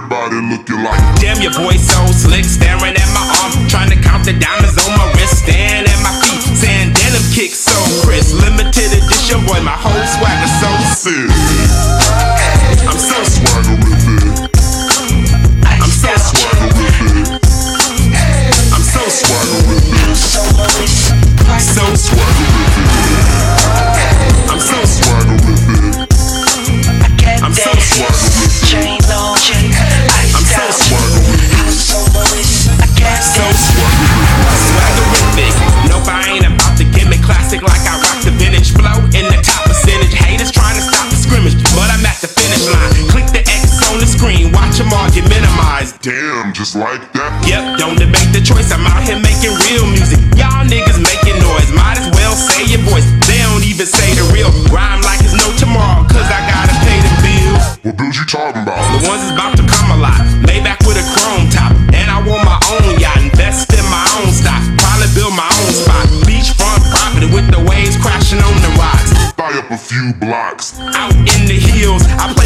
everybody looking like. Damn, your boy so slick, staring at my arm, trying to count the diamonds on my wrist, staring at my feet, saying denim kicks so crisp. Limited edition, boy, my whole swagger so sick. I'm so swaggerific. I'm so swaggerific. I'm so swaggerific. So swaggerific. I'm so swaggerific. I'm so swaggerific. I'm so swaggerific. So swaggerific. Nope, I ain't about the gimmick. Classic like I rock the vintage flow in the top percentage. Haters trying to stop the scrimmage, but I'm at the finish line. Click the X on the screen, watch them all get minimized. Damn, just like that. Yep, don't debate the choice. I'm out here making real music. Y'all niggas making noise. Might as well say your voice. They don't even say the real rhyme like it's no tomorrow, cause I gotta pay the bills. What bills you talking about? The ones that's about to come a lot. Lay back with a chrome top, and I want my own yacht. Invest in my own stock, probably build my own spot. Beachfront property with the waves crashing on the rocks. Buy up a few blocks. Out in the hills, I